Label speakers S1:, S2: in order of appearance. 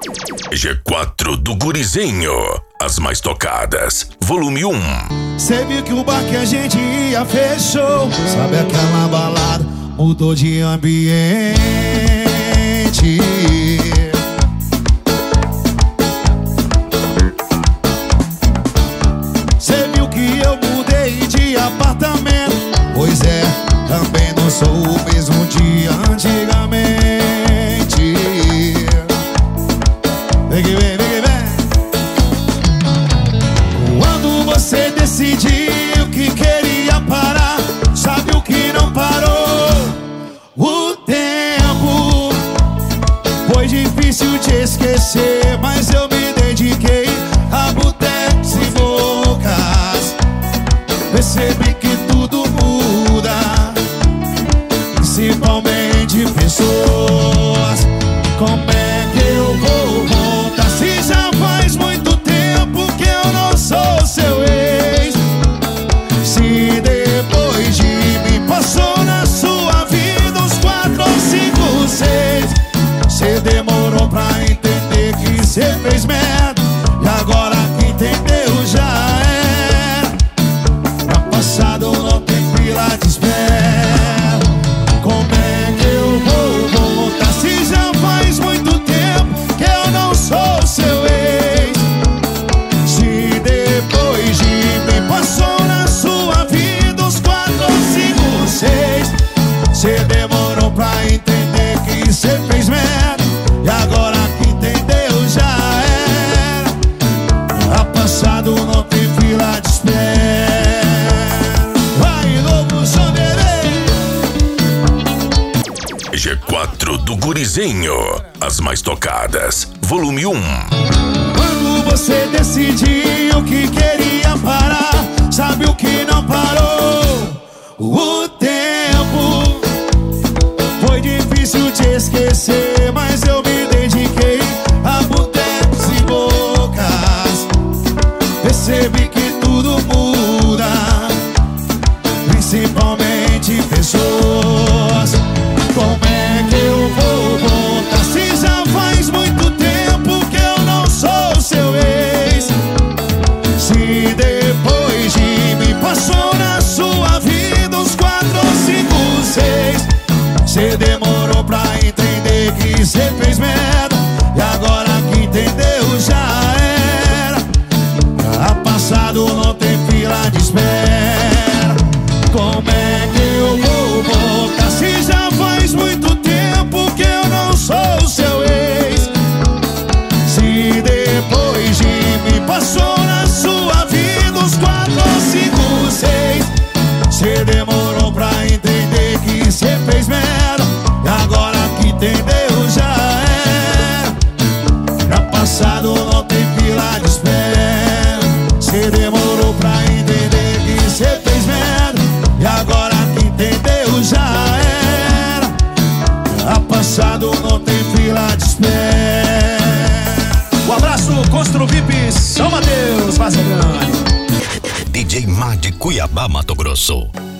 S1: G4 do Gurizinho, as mais tocadas, volume 1.
S2: Cê viu que o bar que a gente ia fechou. Sabe aquela balada, mudou de ambiente. Cê viu que eu mudei de apartamento. Pois é, também não sou o mesmo de antigamente. Vem que vem, vem que vem. Quando você decidiu que queria parar, sabe o que não parou? O tempo. Foi difícil te esquecer, mas eu me dediquei a botecos e bocas. Percebi que tudo muda, principalmente pessoas. Como é que eu vou voltar se já faz muito tempo que eu não sou seu ex? Se depois de mim passou na sua vida uns 4 ou 5, 6. Cê demorou pra entender que cê fez merda, e agora que entendeu já era. Pra passado não tem fila de espera. Como é que eu vou voltar se já faz muito tempo que eu não sou seu ex? Se depois de mim passou na sua vida uns 4 ou 5, 6. Cê demorou pra entender que cê fez merda, e agora que entendeu já era. Pra passado não tem fila de espera. Vai, novo som, bebê.
S1: G4 do Gurizinho, as mais tocadas, volume 1.
S2: Quando você decidiu que queria parar, sabe o que não parou? O tempo. Foi difícil te esquecer, mas eu me dediquei a botecos e bocas. Percebi que tudo muda, principalmente pessoas. Como é que eu vou voltar se já faz muito tempo que eu não sou seu ex? Se depois de mim passou na sua vida uns 4 ou 5, 6. Cê demorou pra entender que cê fez merda, e agora que entendeu já era. Pra passado não tem fila de espera. Como é que eu vou voltar se já faz muito tempo que eu não sou seu ex? Se depois de mim passou na sua vida uns 4 ou 5, 6. Cê demorou pra entender que cê fez merda, e agora que entendeu já era. Pra passado não tem fila de espera. Cê demorou pra entender que cê fez merda, e agora que entendeu já era. Pra passado não tem fila de espera.
S3: Um abraço, Constru VIP São Mateus, Vaza Grande.
S1: DJ Má de Cuiabá, Mato Grosso.